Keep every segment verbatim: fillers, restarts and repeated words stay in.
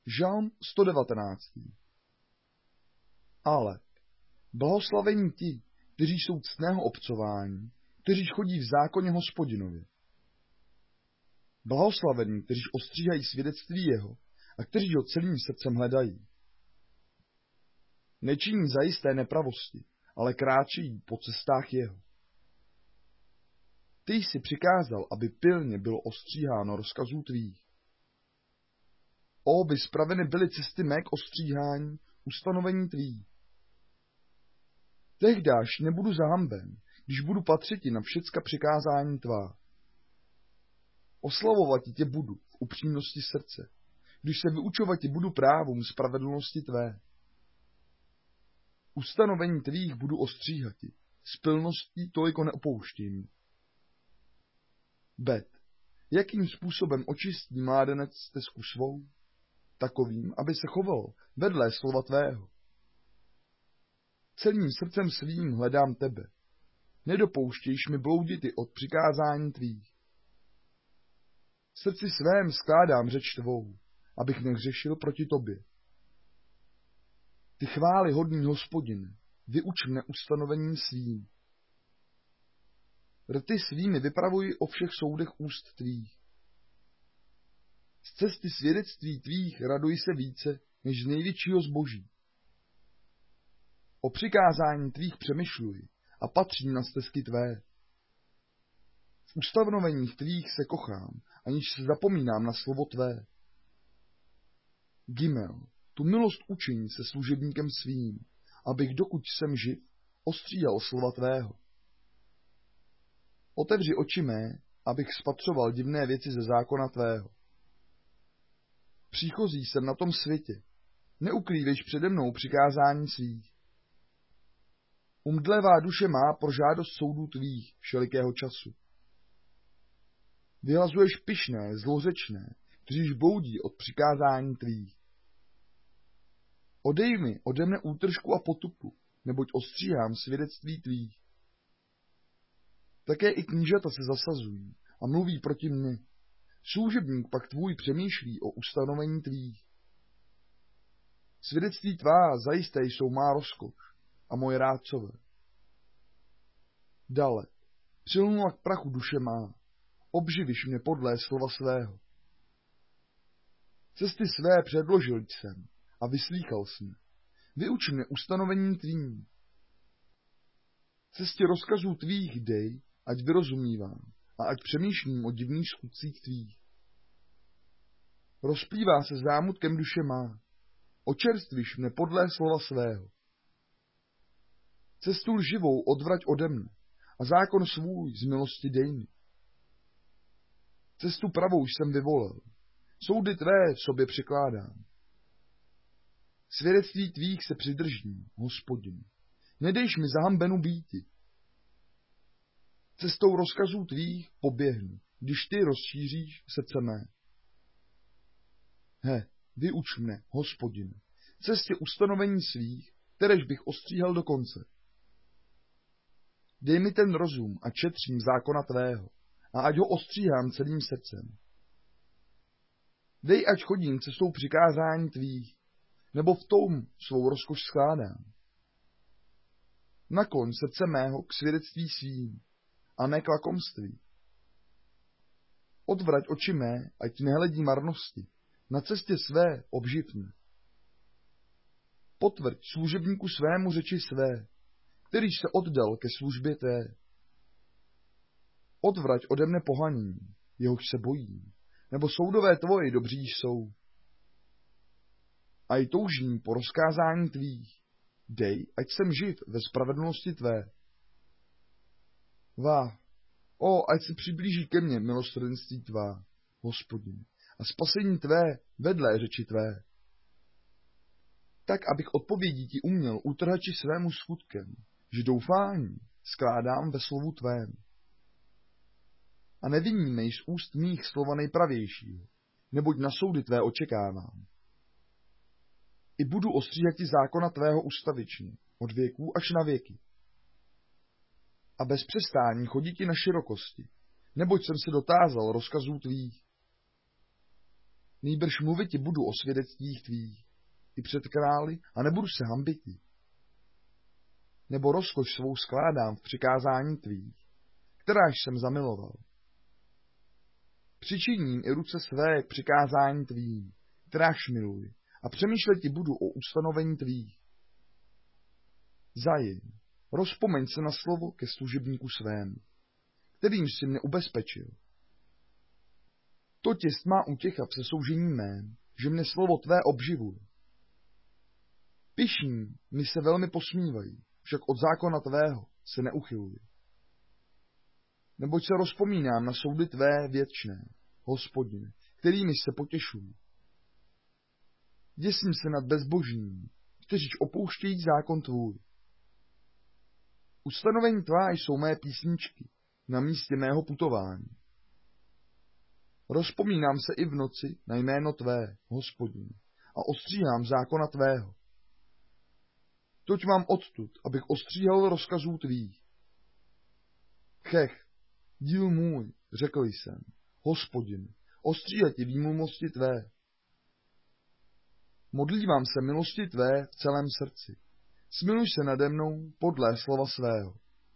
Žalm sto devatenáct. Ale blahoslavení ti, kteří jsou ctného obcování, kteří chodí v zákoně Hospodinově. Blahoslavení, kteří ostříhají svědectví jeho a kteří ho celým srdcem hledají. Nečiní zajisté nepravosti, ale kráčejí po cestách jeho. Ty jsi přikázal, aby pilně bylo ostříháno rozkazů tvých. O, by spraveny byly cesty mé k ostříhání, ustanovení tvých. Tehdáž nebudu zahamben, když budu patřiti na všecka přikázání tvá. Oslavovat tě budu v upřímnosti srdce, když se vyučovat budu právům spravedlnosti tvé. Ustanovení tvých budu ostříhati, s pilností toliko neopouštím. Bet, jakým způsobem očistí mládenec stezku svou? Takovým, aby se choval vedle slova tvého. Celým srdcem svým hledám tebe. Nedopouštějš mi bloudity od přikázání tvých. V srdci svém skládám řeč tvou, abych nehřešil proti tobě. Ty chvály hodný Hospodine, vyuč mne ustanovením svým. Rty svými vypravuji o všech soudech úst tvých. Z cesty svědectví tvých raduji se více, než z největšího zboží. O přikázání tvých přemýšluji a patřím na stezky tvé. V ustanoveních tvých se kochám, aniž se zapomínám na slovo tvé. Gimel, tu milost učiň se služebníkem svým, abych dokud jsem živ, ostříhal slova tvého. Otevři oči mé, abych spatřoval divné věci ze zákona tvého. Příchozí jsem na tom světě, neukrývejš přede mnou přikázání svých. Umdlevá duše má pro žádost soudů tvých všelikého času. Vyhazuješ pyšné, zlořečné, kteříž bloudí od přikázání tvých. Odej mi ode mne útržku a potupu, neboť ostříhám svědectví tvých. Také i knížata se zasazují a mluví proti mně. Služebník pak tvůj přemýšlí o ustanovení tvých. Svědectví tvá zajisté jsou má rozkoš a moje rádcové. Dále, přilnula k prachu duše má, obživiš mě podle slova svého. Cesty své předložil jsem a vyslýchal jsem. Vyuč mě ustanovením tvým. Cestě rozkazů tvých dej, ať vyrozumívám a ať přemýšlím o divných skutcích tvých. Rozplývá se zámutkem duše má, očerstvíš mne podle slova svého. Cestu lživou odvrať ode mne a zákon svůj z milosti dej mi. Cestu pravou jsem vyvolil, soudy tvé sobě přikládám. Svědectví tvých se přidržím, Hospodin, nedejš mi zahambenu býti. Cestou rozkazů tvých poběhnu, když ty rozšíříš srdce mé. He, vyuč mne, Hospodine, cestě ustanovení svých, kteréž bych ostříhal do konce. Dej mi ten rozum a četřím zákona tvého, a ať ho ostříhám celým srdcem. Dej, ať chodím cestou přikázání tvých, nebo v tom svou rozkoš skládám. Nakloň srdce mého k svědectví svým, a ne k lakomství. Odvrať oči mé, ať nehledí marnosti, na cestě své obživ mě. Potvrď služebníku svému řeči své, kterýž se oddal ke službě té. Odvrať ode mne pohaní, jehož se bojím, nebo soudové tvoje dobří jsou. A i toužím po rozkázání tvých, dej, ať jsem živ ve spravedlnosti tvé. Vá, o, ať se přiblíží ke mně milosrdenství tvá, Hospodin, a spasení tvé vedlé řeči tvé. Tak, abych odpovědí ti uměl utrhači svému skutkem, že doufání skládám ve slovu tvém. A nevinímej z úst mých slova nejpravějšího, neboť na soudy tvé očekávám. I budu ostříhati zákona tvého ustavičně, od věků až na věky. A bez přestání choditi na širokosti, neboť jsem se dotázal rozkazů tvých. Nýbrž mluviti budu o svědectvích tvých i před králi a nebudu se hambiti. Nebo rozkoš svou skládám v přikázání tvých, kteráž jsem zamiloval. Přičiním i ruce své k přikázání tvým, kteráž miluji, a přemýšleti budu o ustanovení tvých. Zajin, rozpomeň se na slovo ke služebníku svému, kterým jsi mne ubezpečil. To těst má útěcha v sesoužení mém, že mne slovo tvé obživuje. Pyšní mi se velmi posmívají, však od zákona tvého se neuchyluji. Neboť se rozpomínám na soudy tvé věčné, Hospodine, kterými se potěšují. Děsím se nad bezbožními, kteříž opouštějí zákon tvůj. Ustanovení tvá jsou mé písničky na místě mého putování. Rozpomínám se i v noci na jméno tvé, Hospodine, a ostříhám zákona tvého. Toť mám odtud, abych ostříhal rozkazů tvých. Chech, díl můj, řekl jsem, Hospodine, ostříhati výmluvnosti tvé. Modlívám se milosti tvé v celém srdci. Smiluj se nade mnou podle slova svého.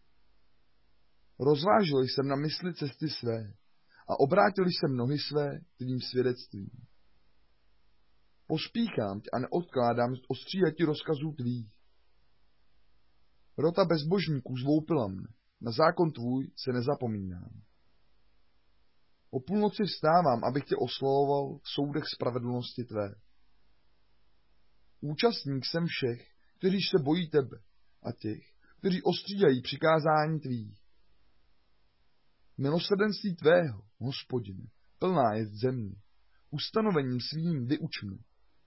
Rozvážil jsem na mysli cesty své a obrátil jsem nohy své tvým svědectvím. Pospíchám tě a neodkládám ostříhati rozkazů tvých. Rota bezbožníků zloupila mne, na zákon tvůj se nezapomínám. O půlnoci vstávám, abych tě oslovoval v soudech spravedlnosti tvé. Účastník jsem všech, kteří se bojí tebe, a těch, kteří ostříhají přikázání tvých. Milosrdenství tvého, Hospodine, plná je země, ustanovením svým vyuč mne.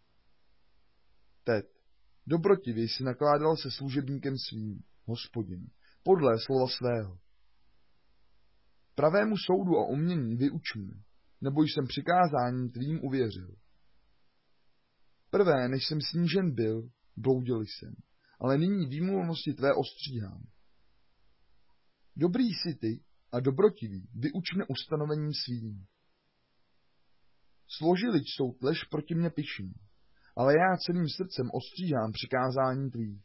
Tet, dobrotivě jsi nakládal se služebníkem svým, Hospodine, podle slova svého. Pravému soudu a umění vyuč mne, nebo jsem přikázáním tvým uvěřil. Prvé, než jsem snížen byl, bloudil jsem, ale nyní výmluvnosti tvé ostříhám. Dobrý jsi ty a dobrotivý, vyuč mne ustanovením svým. Složili jsou tlež proti mně pyšní, ale já celým srdcem ostříhám přikázání tvých.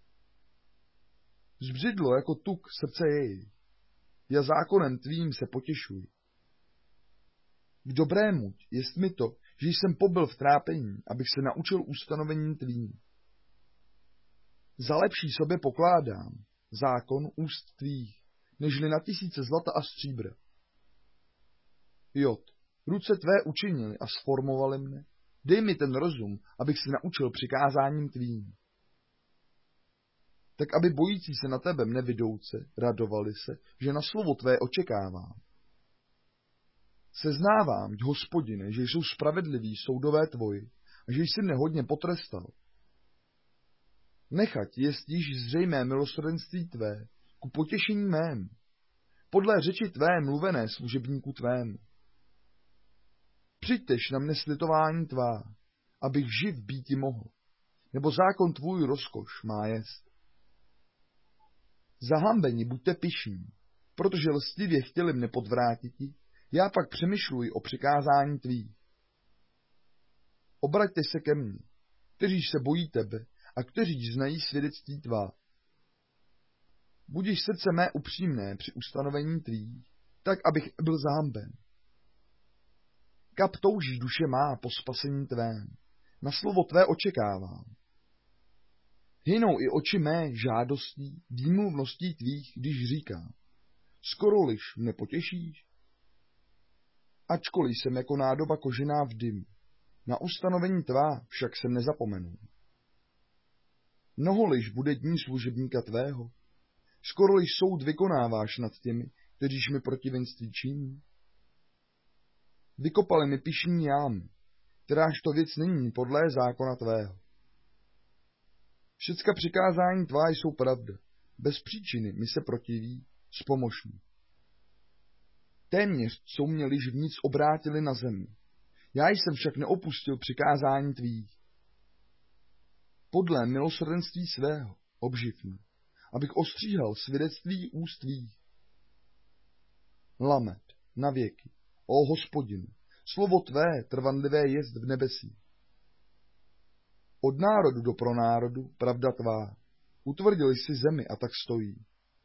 Zbřidlo jako tuk srdce jej, já zákonem tvým se potěšuji. K dobrému jest mi to, že jsem pobyl v trápení, abych se naučil ustanovením tvým. Za lepší sobě pokládám zákon úst tvých, nežli na tisíce zlata a stříbra. Jod, ruce tvé učinili a sformovali mne, dej mi ten rozum, abych se naučil přikázáním tvým. Tak aby bojící se na tebe mne vidouce, radovali se, že na slovo tvé očekávám. Seznávám, Hospodine, že jsou spravedliví soudové tvoji a že jsi mne hodně potrestal. Nechať jest již zřejmé milosrdenství tvé ku potěšení mém, podle řeči tvé mluvené služebníku tvému. Přijďtež na mne slitování tvá, abych živ býti mohl, nebo zákon tvůj rozkoš má jest. Zahambeni buďte pyšní, protože lstivě chtěli mne podvrátiti, já pak přemýšluji o přikázání tvých. Obraťte se ke mně, kteříž se bojí tebe a kteří znají svědectví tvá. Budiš srdce mé upřímné při ustanovení tvých, tak abych byl zahamben. Kap touží duše má po spasení tvém, na slovo tvé očekávám. Hynou i oči mé žádostí, výmluvností tvých, když říkám, skoro-liž mne potěšíš? Ačkoliv jsem jako nádoba kožená v dymu, na ustanovení tvá však jsem nezapomenul. Mnoholiž bude dní služebníka tvého, skoro-liž soud vykonáváš nad těmi, kteříž mi protivenství činí. Vykopali mi pyšní jámy, kteráž to věc není podlé zákona tvého. Všecka přikázání tvá jsou pravda, bez příčiny mi se protiví, zpomož mi. Téměř jsou mě liž vnic obrátili na zemi, já jsem však neopustil přikázání tvých. Podle milosrdenství svého obživ mě, abych ostříhal svědectví úst tvých. Lamet, na věky, ó Hospodinu, slovo tvé trvanlivé jest v nebesí. Od národu do pronárodu pravda tvá, utvrdil jsi zemi a tak stojí.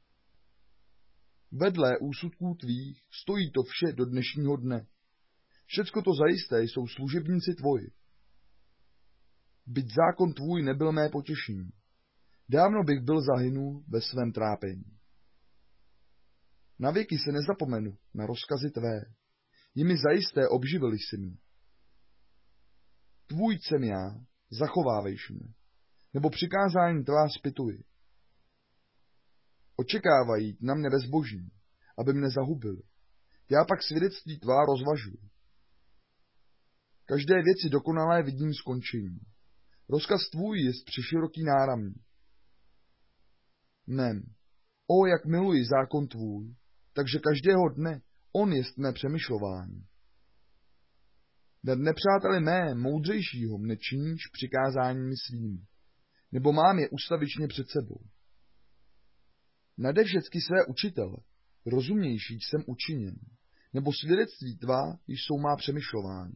Vedle úsudků tvých stojí to vše do dnešního dne. Všecko to zajisté jsou služebníci tvoji. Byť zákon tvůj nebyl mé potěšení, dávno bych byl zahynul ve svém trápení. Navěky se nezapomenu na rozkazy tvé, jimi zajisté obživili jsi mě. Tvůj jsem já, zachovávejš mě, nebo přikázání tvá zpytuji. Očekávají na mne bezbožní, aby mne zahubili. Já pak svědectví tvá rozvažuji. Každé věci dokonalé vidím skončení. Rozkaz tvůj jest přeširoký náramný. Nem, o jak miluji zákon tvůj, takže každého dne on jest mé přemýšlování. Nad nepřáteli mé moudřejšího mne činíš přikázáními svými, nebo mám je ustavičně před sebou. Nade všecky své učitele, rozumnější jsem učiněn, nebo svědectví tvá jsou má přemýšlování.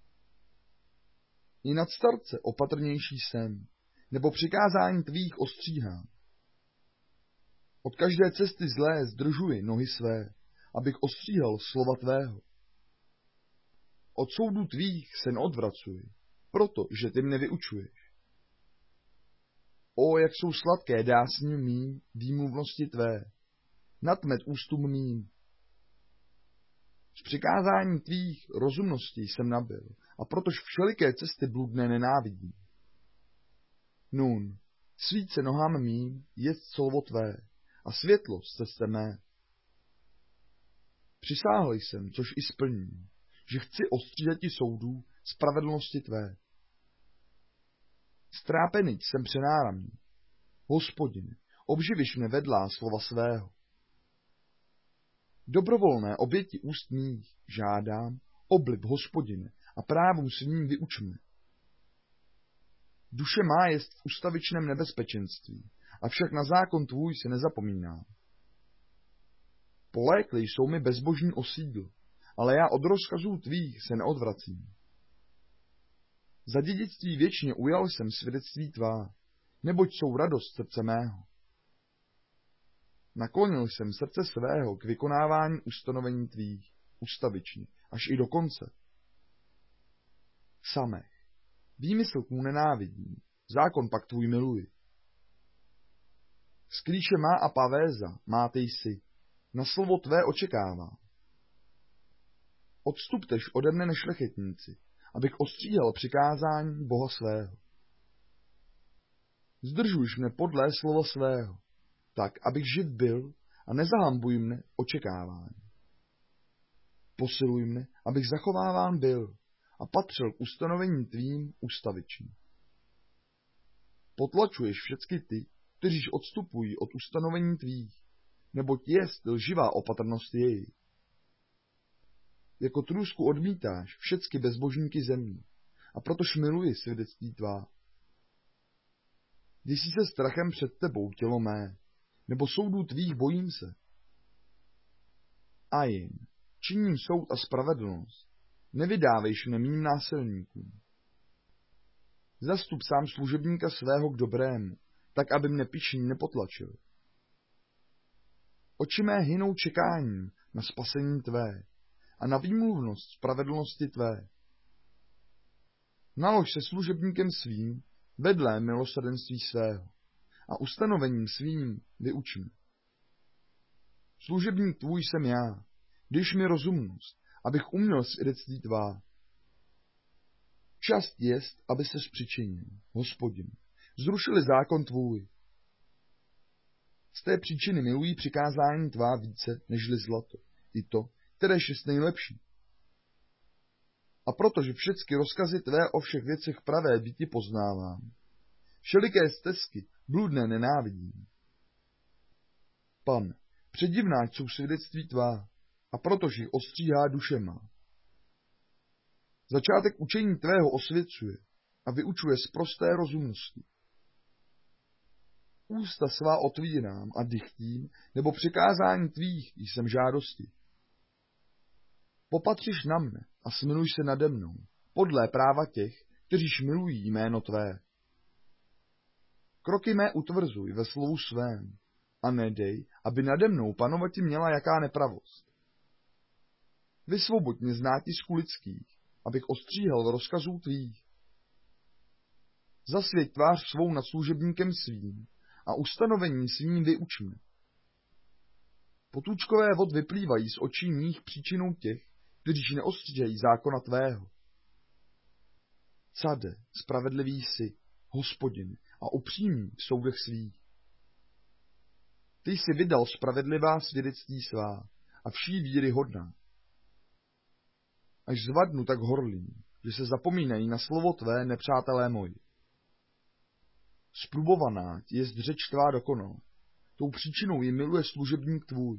I nad starce opatrnější jsem, nebo přikázání tvých ostříhám. Od každé cesty zlé zdržuji nohy své, abych ostříhal slova tvého. Od soudů tvých se neodvracuji, protože ty mne vyučuješ. O, jak jsou sladké dásně mým výmluvnosti tvé, nadmet ústům mým. Z přikázání tvých rozumností jsem nabyl, a protož všeliké cesty bludné nenávidím. Nun, svíce nohám mým jest slovo tvé, a světlo cesty mé. Přisáhl jsem, což i splním, že chci ostříhati soudů spravedlnosti tvé. Strápený jsem přenáramný. Hospodine, obživiš mne vedlá slova svého. Dobrovolné oběti úst mých žádám, oblib, Hospodine, a právům svým vyuč mne. Duše má jest v ustavičném nebezpečenství, avšak na zákon tvůj se nezapomínám. Polékli jsou mi bezbožní osídl, ale já od rozkazů tvých se neodvracím. Za dědictví věčně ujal jsem svědectví tvá, neboť jsou radost srdce mého. Naklonil jsem srdce svého k vykonávání ustanovení tvých, ustavičně, až i do konce. Samech, výmysl tvů nenávidím, zákon pak tvůj miluji. Sklíše má a pavéza máte jsi, na slovo tvé očekávám. Odstuptež ode mne nešlechetníci, abych ostříhal přikázání Boha svého. Zdržujš mne podlé slova svého, tak, abych živ byl a nezahambuj mne očekávání. Posiluj mne, abych zachováván byl a patřil k ustanovení tvým ustavičně. Potlačuješ všecky ty, kteříž odstupují od ustanovení tvých, neboť jest lživá opatrnost jej. Jako trůsku odmítáš všecky bezbožníky země, a protož miluji svědectví tvá. Děsí se strachem před tebou tělo mé, nebo soudů tvých bojím se. A jim, činím soud a spravedlnost, nevydávejš mne mým násilníkům. Zastup sám služebníka svého k dobrému, tak aby mne pyšní nepotlačil. Oči mé hynou čekáním na spasení tvé a na výmluvnost spravedlnosti tvé. Nalož se služebníkem svým vedle milosrdenství svého a ustanovením svým vyuč mě. Služebník tvůj jsem já, když mi rozumnost, abych uměl svědectví tvá. Čast jest, aby ses přičinil, Hospodin, zrušili zákon tvůj. Z té příčiny milují přikázání tvá více, nežli zlato, i to, kteréž jest nejlepší. A protože všecky rozkazy tvé o všech věcech pravé býti poznávám, všeliké stezky bludné nenávidím. Pan, předivná jsou svědectví tvá, a protože jich ostříhá duše má. Začátek učení tvého osvěcuje a vyučuje z prosté rozumnosti. Ústa svá otvírám a dychtím, nebo přikázání tvých jsem žádosti. Popatřiš na mne a smiluj se nade mnou, podle práva těch, kteříž milují jméno tvé. Kroky mé utvrzuj ve slovu svém a nedej, aby nade mnou panovati měla jaká nepravost. Vysvoboď mě z nátisku lidských, abych ostříhal rozkazů tvých. Zasvěť tvář svou nad služebníkem svým a ustanovením svým vyuč mě. Potůčkové vod vyplývají z očí mých příčinou těch, kteříž neostříhají zákona tvého. Cade, spravedlivý jsi, Hospodin, a upřímný v soudech svých. Ty jsi vydal spravedlivá svědectví svá a vší víry hodná. Až zvadnu tak horlím, že se zapomínají na slovo tvé, nepřátelé moji. Sprubovaná je řeč tvá dokonal, tou příčinou ji miluje služebník tvůj.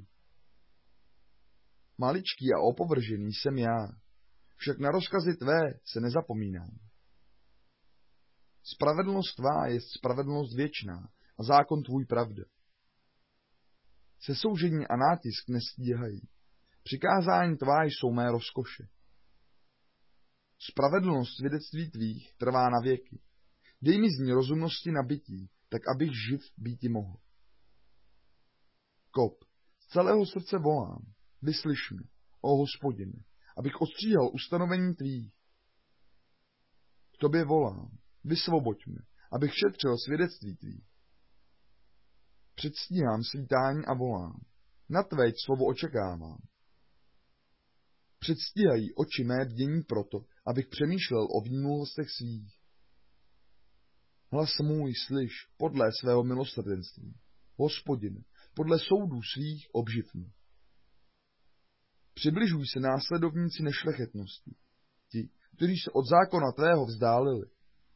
Maličký a opovržený jsem já, však na rozkazy tvé se nezapomínám. Spravedlnost tvá je spravedlnost věčná a zákon tvůj pravda. Se soužení a nátisk nestíhají, přikázání tvá jsou mé rozkoše. Spravedlnost svědectví tvých trvá na věky. Dej mi z ní rozumnosti nabytí, tak abych živ býti mohl. Kop, z celého srdce volám, vyslyš mě, o Hospodine, abych ostříhal ustanovení tvých. K tobě volám, vysvoboď mě, abych šetřil svědectví tvých. Předstíhám svítání a volám, na tvé slovo očekávám. Předstíhají oči mé bdění proto, abych přemýšlel o výmluvostech svých. Hlas můj slyš podle svého milosrdenství. Hospodine, podle soudů svých obživ mě. Přibližuj se následovníci nešlechetnosti, ti, kteří se od zákona tvého vzdálili.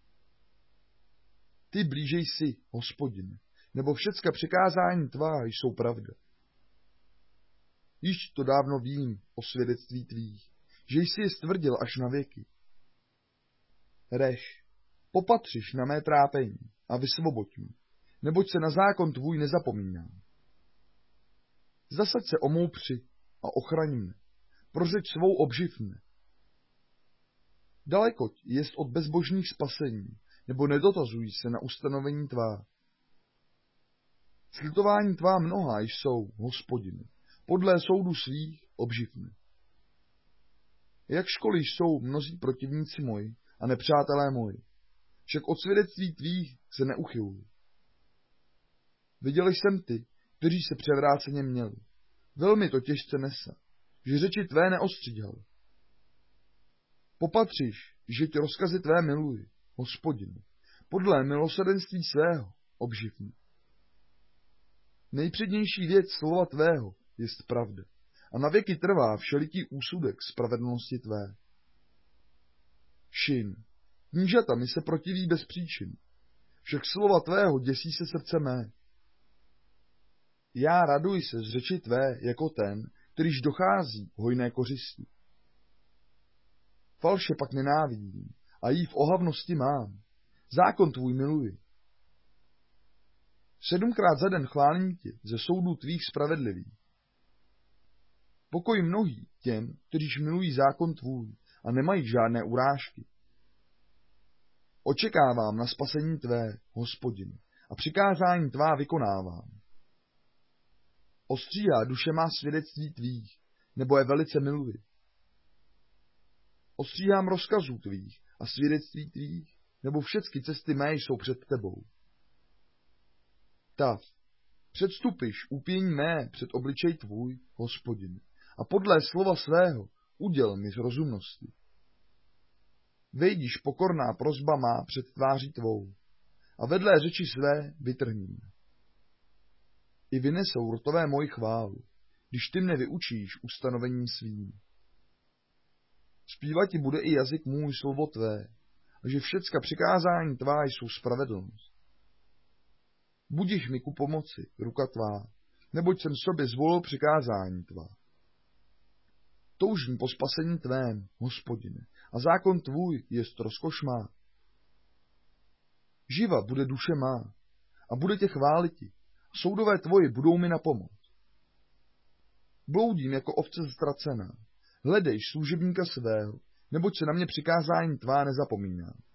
Ty blížej si, Hospodine, nebo všecka přikázání tvá jsou pravda. Již to dávno vím o svědectví tvých, že jsi je stvrdil až na věky. Reš, popatřiš na mé trápení a vysvoboď mě, neboť se na zákon tvůj nezapomínám. Zasaď se o mou při a ochraň mne, pro řeč svou obživ mne. Dalekoť jest od bezbožných spasení, nebo nedotazují se na ustanovení tvá. Slitování tvá mnohá jsou, Hospodine, podle soudu svých obživ mne. Jak školy jsou mnozí protivníci moji a nepřátelé moji, však od svědectví tvých se neuchylují. Viděl jsem ty, kteří se převráceně měli. Velmi to těžce nese, že řeči tvé neostříhali. Popatříš, že tě rozkazy tvé miluji, Hospodine, podle milosrdenství svého obživ mě. Nejpřednější věc slova tvého jest pravda a navěky trvá všeliký úsudek spravedlnosti tvé. Šin, knížata mi se protiví bez příčin, však slova tvého děsí se srdce mé. Já raduji se z řeči tvé jako ten, kterýž dochází hojné kořisti. Falše pak nenávidím a jí v ohavnosti mám. Zákon tvůj miluji. Sedmkrát za den chválím tě ze soudů tvých spravedlivých. Pokoj mnohý těm, kteříž milují zákon tvůj a nemají žádné urážky. Očekávám na spasení tvé, Hospodine, a přikázání tvá vykonávám. Ostříhá duše má svědectví tvých, nebo je velice miluji. Ostříhám rozkazů tvých a svědectví tvých, nebo všechny cesty mé jsou před tebou. Tav, předstupiš úpění mé před obličej tvůj, Hospodine, a podle slova svého uděl mi z rozumnosti. Vejdiš pokorná prosba má před tváří tvou a vedle řeči své vytrhním. I vynesou rtové moji chválu, když ty mne vyučíš ustanovením svým. Zpívat ti bude i jazyk můj slovo tvé, a že všecka přikázání tvá jsou spravedlnost. Budiš mi ku pomoci, ruka tvá, neboť jsem sobě zvolil přikázání tvá. Toužím po spasení tvém, Hospodine, a zákon tvůj jest rozkoš má. Živa bude duše má a bude tě chváliti, a soudové tvoje budou mi na pomoc. Bloudím jako ovce ztracená, hledej služebníka svého, neboť se na mě přikázání tvá nezapomíná.